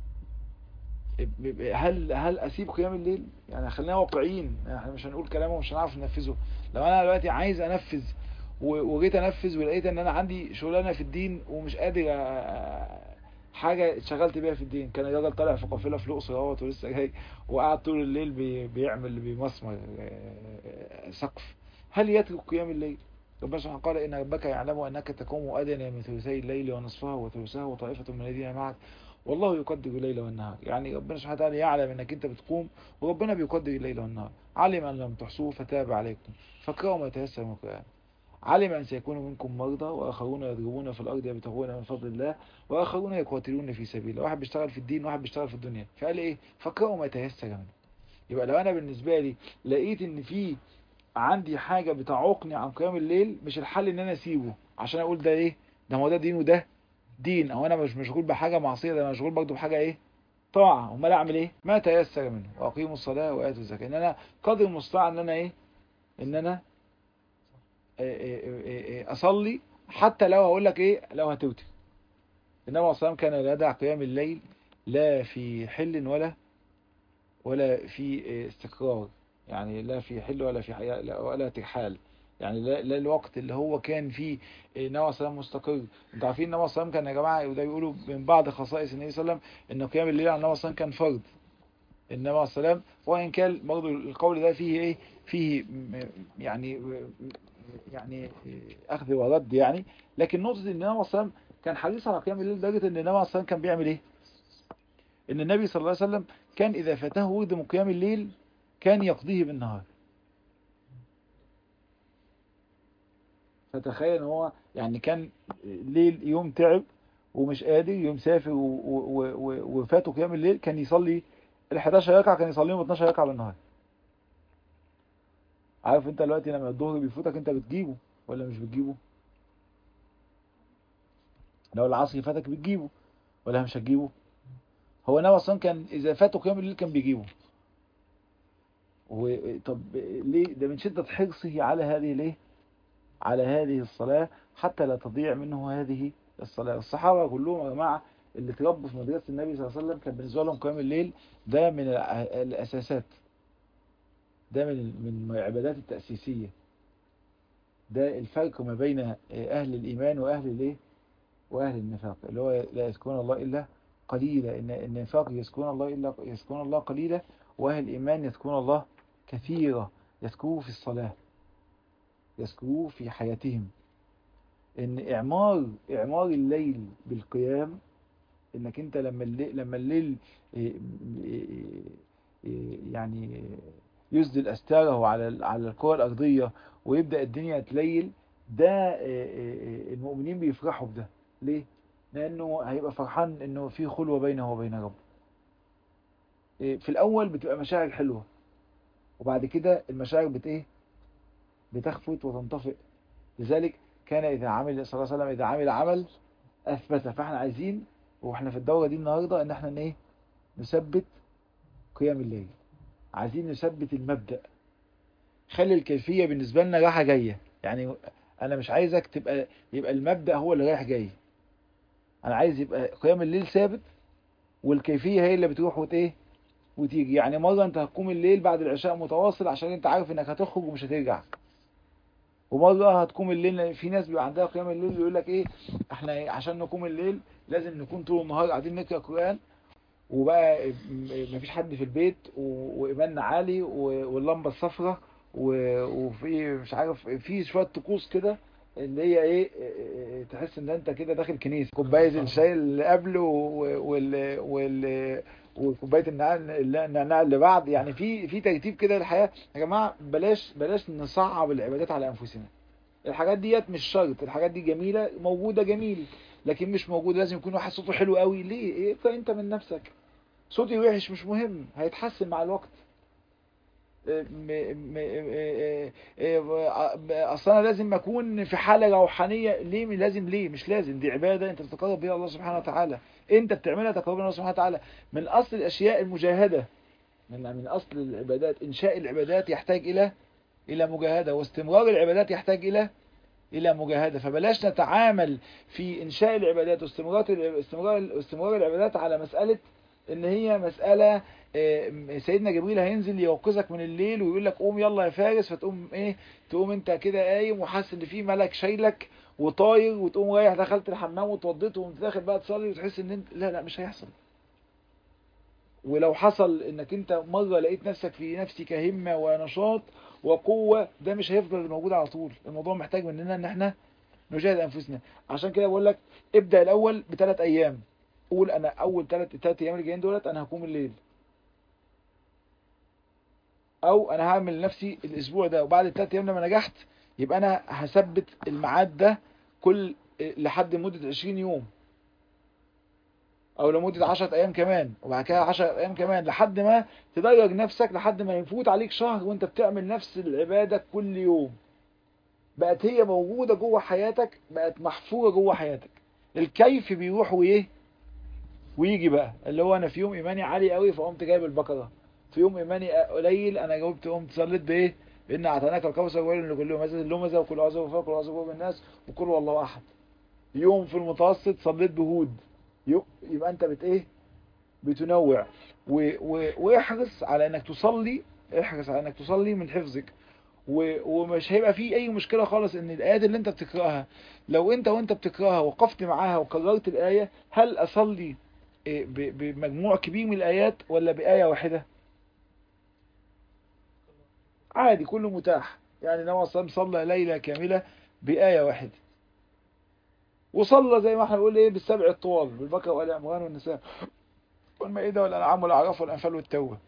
هل هل اسيب قيام الليل؟ يعني خلينا واقعيين، احنا مش هنقول كلام ومش هنعرف ننفذه. لو انا دلوقتي عايز انفذ وجيت انفذ ولقيت ان انا عندي شغلانه في الدين ومش قادر حاجه اتشغلت بيها في الدين. كان الراجل طالع في قافله في الاقصر اهوت ولسه جاي، وقعد طول الليل بي بيعمل بيمسمر سقف. هل يترك قيام الليل؟ ربنا سبحانه قال ان ربك يعلم انك تقوم ادنى من ثلثي الليل ونصفه وثلثه وطائفه من الذين معك والله يقدر الليل والنهار. يعني ربنا سبحانه وتعالى يعلم انك انت بتقوم، وربنا بيقدر الليل والنهار. علم ان لم تحصوه فتاب عليكم فاقرأوا ما تيسر من القرآن. علم أن سيكون منكم مرضى وآخرون يضربون في الأرض يبتغون من فضل الله وآخرون يقاتلون في سبيل الله. واحد بيشتغل في الدين وواحد بيشتغل في الدنيا، فقال إيه؟ فاقرأوا ما تيسر منه. يبقى لو أنا بالنسبة لي لقيت إن في عندي حاجة بتعوقني عن قيام الليل، مش الحل ان انا اسيبه عشان اقول ده ايه، ده هو ده دين وده دين، او انا مش مشغول بحاجة معصية، ده انا مشغول برضه بحاجة ايه، طاعة. امال اعمل ايه؟ ما تيسر منه، واقيموا الصلاة واتوا الزكاة. ان انا قدر المستطاع ان انا ايه، ان انا اصلي، حتى لو هقول لك ايه، لو هتوتر. النبي عليه الصلاة والسلام كان لا يدع قيام الليل لا في حل ولا ولا في استقرار، يعني لا في حل ولا في حياء ولا ترحال، يعني لا, لا الوقت اللي هو كان فيه النبي عليه الصلاة والسلام مستقر. انتوا عارفين النبي عليه الصلاة والسلام كان يا جماعة، وده بيقولوا من بعض خصائص النبي صلى الله عليه وسلم ان قيام الليل على النبي صلى الله عليه وسلم كان فرض. النبي عليه الصلاة والسلام، وان كان برضه القول ده فيه ايه، فيه يعني يعني اخذ ورد يعني، لكن نقطة ان النبي عليه الصلاة والسلام كان حريص على قيام الليل لدرجة ان النبي عليه الصلاة والسلام كان بيعمل ايه، ان النبي صلى الله عليه وسلم كان اذا فاته ورد من قيام الليل كان يقضيه بالنهار. فتخيل ان هو يعني كان ليل يوم تعب ومش قادر، يوم سافر وفاته قيام الليل، كان يصلي ال حداشر ركعه، كان يصليهم اتناشر ركعه بالنهار. عارف انت دلوقتي لما الظهر بيفوتك انت بتجيبه ولا مش بتجيبه؟ لو العصر فاتك بتجيبه ولا مش هتجيبه؟ هو النبي اصلا كان اذا فاته قيام الليل كان بيجيبه. وطب ليه؟ ده من شده حرصه على هذه ليه، على هذه الصلاة، حتى لا تضيع منه هذه الصلاة. الصحابة كلهم يا جماعة اللي تربوا في مدرسة النبي صلى الله عليه وسلم كان بالنسبة لهم قيام الليل ده من الأساسات، ده من من العبادات التأسيسية. ده الفرق ما بين أهل الإيمان وأهل الايه، وأهل النفاق، اللي هو لا يذكرون الله إلا قليلا. إن النفاق يذكرون الله إلا يذكرون الله قليلا، وأهل الإيمان يذكرون الله كثيرا، يذكروه في الصلاة، يذكروه في حياتهم. ان اعمار اعمار الليل بالقيام، انك انت لما الليل لما الليل يعني يسدل استاره على على الكره الارضيه ويبدا الدنيا تليل، ده المؤمنين بيفرحوا بده. ليه؟ لانه هيبقى فرحان انه في خلوه بينه وبين ربه. في الاول بتبقى مشاعر حلوه، وبعد كده المشاعر بت ايه، بتخفت وتنطفئ. لذلك كان اذا عمل صلى الله عليه وسلم اذا عمل عمل اثبتها. فاحنا عايزين واحنا في الدورة دي النهاردة ان احنا ايه، نثبت قيام الليل، عايزين نثبت المبدأ. خلي الكيفية بالنسبة لنا رايحة جاية، يعني انا مش عايزك تبقى يبقى المبدأ هو اللي رايح جاي، انا عايز يبقى قيام الليل ثابت والكيفية هي اللي بتروح وت ايه وتيجي. يعني مرة انت هتقوم الليل بعد العشاء متواصل عشان انت عارف انك هتخرج ومش هترجع، ومرة هتقوم الليل. في ناس بيبقى عندها قيام الليل يقول لك ايه، احنا عشان نقوم الليل لازم نكون طول النهار قاعدين نقرأ قرآن، وبقى مفيش حد في البيت، وإيماننا عالي، واللمبة الصفراء، وفي مش عارف في شوية طقوس كده اللي هي ايه، تحس ان انت كده داخل كنيسة. كوباية الشاي اللي قبله وال وال وكوبايه النعناع اللي بعد، يعني في في ترتيب كده للحياه. يا جماعه بلاش بلاش نصعب العبادات على انفسنا. الحاجات ديت مش شرط، الحاجات دي جميله موجوده جميل، لكن مش موجود لازم يكون واحد صوته حلو قوي. ليه؟ ايه انت من نفسك صوتي وحش مش مهم، هيتحسن مع الوقت. اصل انا لازم اكون في حاله روحانيه. ليه لازم؟ ليه مش لازم؟ دي عباده انت بتتقرب بيها الله سبحانه وتعالى، انت بتعملها تقرب الله سبحانه وتعالى. من اصل الاشياء المجاهده، من من اصل العبادات. انشاء العبادات يحتاج الى الى مجاهده، واستمرار العبادات يحتاج الى الى مجاهده. فبلاش نتعامل في انشاء العبادات واستمرار استمرار استمرار العبادات على مساله ان هي مساله سيدنا جبريل هينزل يوقظك من الليل ويقول لك قوم يلا يا فارس، فتقوم ايه، تقوم انت كده قايم وحاسس ان في ملك شايلك وطاير، وتقوم رايح دخلت الحمام واتوضيت وقمت داخل بقى تصلي وتحس ان انت لا لا مش هيحصل. ولو حصل انك انت مره لقيت نفسك في نفسك همه ونشاط وقوه، ده مش هيفضل موجود على طول. الموضوع محتاج مننا ان احنا نجاهد انفسنا. عشان كده بقول لك ابدا الاول بثلاث ايام، قول انا اول ثلاث ثلاث ايام اللي جايين دولت انا هقوم الليل، او انا هعمل لنفسي الاسبوع ده، وبعد الثلاث ايام لما نجحت يبقى انا هثبت الميعاد ده كل لحد مده عشرين يوم. او لمدة عشرة ايام كمان، وبعد كده عشرة ايام كمان، لحد ما تدرج نفسك، لحد ما يفوت عليك شهر وانت بتعمل نفس العبادة كل يوم. بقت هي موجودة جوه حياتك، بقت محفورة جوه حياتك. الكيف بيروح وايه ويجي بقى، اللي هو انا في يوم ايماني عالي قوي فقمت جايب البقرة، في يوم ايماني قليل انا جاوبت قمت صليت بايه، بان اعطيناك الكوثر ويل لكل همزة لمزة وكل عذر وفاق وكل عذر بالناس وكل والله احد. يوم في المتوسط صليت بهود. يبقى انت بت ايه بتنوع. و... و... واحرص على انك تصلي، احرص على انك تصلي من حفظك. و... ومش هيبقى فيه اي مشكلة خالص ان الايات اللي انت بتقرأها، لو انت وانت بتقرأها وقفت معاها وكررت الآية، هل اصلي إيه، ب... بمجموع كبير من الايات ولا بآية واحدة؟ عادي، كله متاح. يعني النبي صلى الله عليه وسلم صلى ليلة كاملة بآية واحدة، وصلى زي ما احنا بنقول ايه بالسبع الطوال، بالبقرة وآل عمران والنساء والمائدة والأنعام والأعراف والأنفال والتوبة.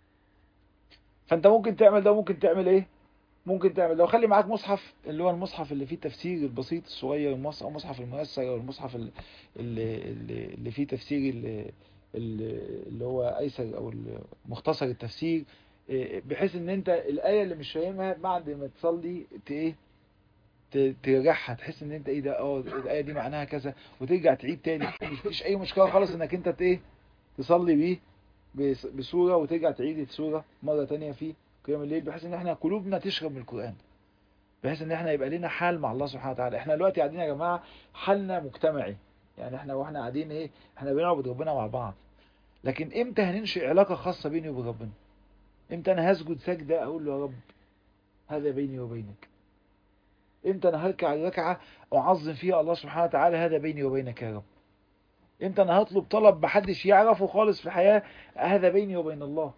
فانت ممكن تعمل ده، وممكن تعمل ايه ممكن تعمل لو خلي معاك مصحف، اللي هو المصحف اللي فيه تفسير البسيط الصغير، المصحف او مصحف الميسر، او المصحف ال- اللي, اللي اللي فيه تفسير اللي, اللي هو ايسر، او مختصر التفسير. إيه، بحيث ان انت الايه اللي مش فاهمها بعد ما تصلي ت- ايه ت- ترجعها، تحس ان انت ايه ده، اه الايه دي معناها كذا، وترجع تعيد تاني. مفيش اي مشكله خالص انك انت ت- ايه تصلي بيه بس- بسوره، وترجع تعيد السوره مره تانية في قيام الليل، بحيث ان احنا قلوبنا تشرب من القران، بحيث ان احنا يبقى لنا حال مع الله سبحانه وتعالى. احنا دلوقتي قاعدين يا جماعه حالنا مجتمعي، يعني احنا واحنا قاعدين ايه احنا بنعبد ربنا مع بعض. لكن امتى هننشئ علاقه خاصه بيني وبين ربنا؟ امتى انا هسجد سجده اقول له يا رب هذا بيني وبينك؟ امتى انا هركع ركعه اعظم فيها الله سبحانه وتعالى، هذا بيني وبينك يا رب؟ امتى انا هطلب طلب محدش يعرفه خالص في الحياه، هذا بيني وبين الله؟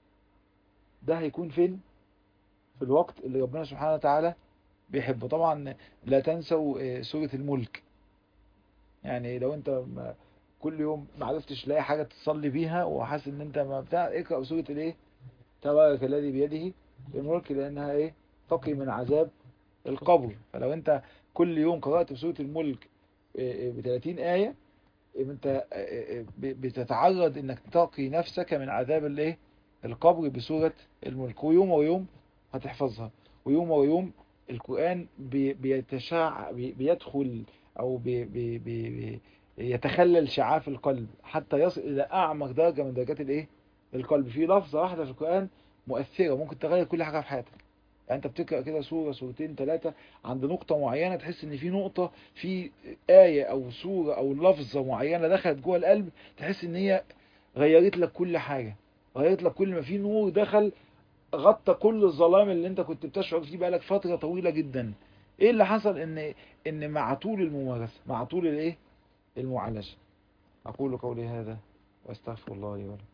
ده هيكون فين؟ في الوقت اللي ربنا سبحانه وتعالى بيحبه. طبعا لا تنسوا آه، سورة الملك. يعني لو انت ما كل يوم ما عرفتش تلاقي حاجة تصلي بيها وحاسس ان انت ما بتاع، اقرأ سورة الايه تبارك الذي بيده الملك، لانها ايه تقي من عذاب القبر. فلو انت كل يوم قرأت في سورة الملك ب ثلاثين آية، يبقى انت آه، آه، ب- بتتعرض انك تقي نفسك من عذاب الايه القبر بسورة الملك. ويوم ويوم هتحفظها، ويوم ويوم القرآن بي- بيتشع بي- بيدخل او بي بي بي بي يتخلل شعاف القلب حتى يصل الى اعمق درجة من درجات الايه القلب. في لفظة واحدة في القرآن مؤثرة ممكن تغير كل حاجة في حياتك. يعني انت بتقرأ كده سورة سورتين ثلاثة، عند نقطة معينة تحس ان في نقطة في آية او سورة او لفظة معينة دخلت جوه القلب، تحس ان هي غيرت لك كل حاجة، غيرت لك كل ما في نور دخل، غطى كل الظلام اللي انت كنت بتشعر فيه بقالك فترة طويلة جدا. ايه اللي حصل؟ ان ان مع طول الممارسة، مع طول الايه المعالجة. اقول قولي هذا واستغفر الله لي ولكم.